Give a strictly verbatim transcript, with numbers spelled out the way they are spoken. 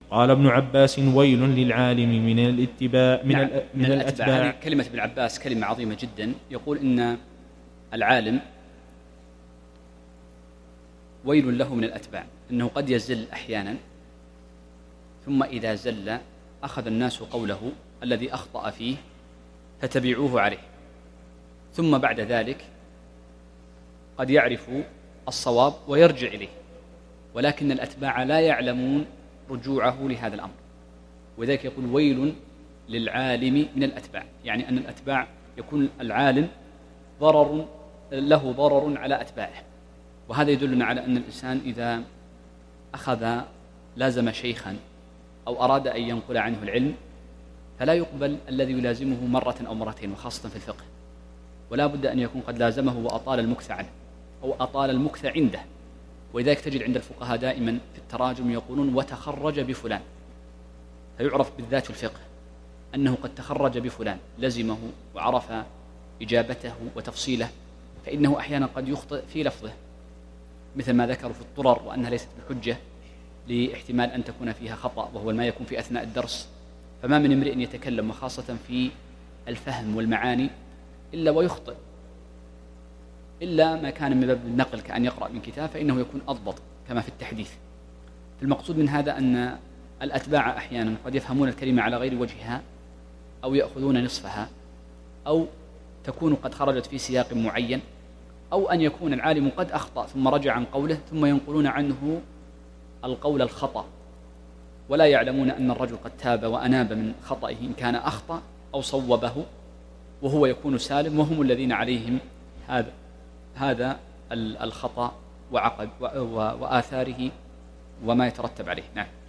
قال ابن عباس: ويل للعالم من الاتباع من, نعم من, من الأتباع. الأتباع. كلمة ابن عباس كلمة عظيمة جدا، يقول إن العالم ويل له من الأتباع، إنه قد يزل أحيانا، ثم إذا زل أخذ الناس قوله الذي أخطأ فيه فتبعوه عليه، ثم بعد ذلك قد يعرف الصواب ويرجع إليه، ولكن الأتباع لا يعلمون رجوعه لهذا الأمر، وذلك يقول: ويل للعالم من الأتباع، يعني أن الأتباع يكون العالم ضرر له ضرر على أتباعه. وهذا يدلنا على أن الإنسان إذا أخذ لازم شيخا أو أراد أن ينقل عنه العلم فلا يقبل الذي يلازمه مرة أو مرتين، وخاصة في الفقه، ولا بد أن يكون قد لازمه وأطال المكث عنه أو أطال المكث عنده. ولذلك تجد عند الفقهاء دائما في التراجم يقولون: وتخرج بفلان، فيعرف بالذات في الفقه أنه قد تخرج بفلان، لزمه وعرف إجابته وتفصيله، فإنه أحيانا قد يخطئ في لفظه، مثل ما ذكروا في الطرر وأنها ليست بحجة لاحتمال أن تكون فيها خطأ، وهو ما يكون في أثناء الدرس. فما من امرئ يتكلم وخاصة في الفهم والمعاني إلا ويخطئ، إلا ما كان من باب النقل كأن يقرأ من كتاب، فإنه يكون أضبط كما في التحديث. المقصود من هذا أن الأتباع أحيانا قد يفهمون الكلمة على غير وجهها، أو يأخذون نصفها، أو تكون قد خرجت في سياق معين، أو أن يكون العالم قد أخطأ ثم رجع عن قوله ثم ينقلون عنه القول الخطأ، ولا يعلمون أن الرجل قد تاب وأناب من خطئه إن كان أخطأ أو صوبه، وهو يكون سالم، وهم الذين عليهم هذا هذا الخطأ وعقب وآثاره وما يترتب عليه. نعم.